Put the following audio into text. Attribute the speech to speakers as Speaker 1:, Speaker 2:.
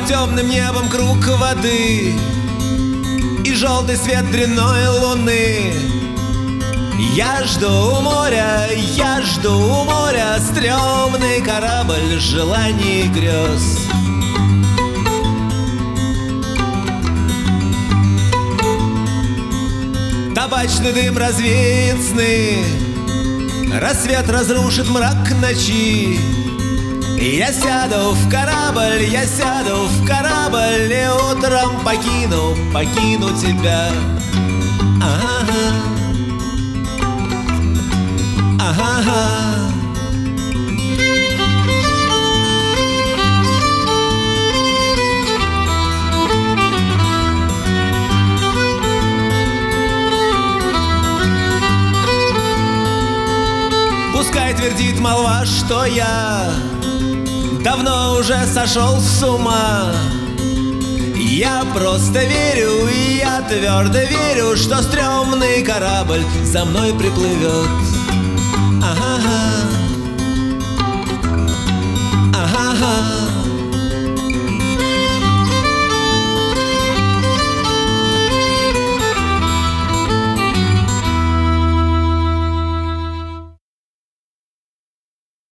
Speaker 1: Над темным небом круг воды и желтый свет дрянной луны. Я жду у моря, я жду у моря стрёмный корабль желаний и грез. Табачный дым развеет сны, рассвет разрушит мрак ночи. Я сяду в корабль, я сяду в корабль и утром покину тебя. Ага, ага. Пускай твердит молва, что я давно уже сошел с ума. Я просто верю, и я твердо верю, что стрёмный корабль за мной приплывет. Ага.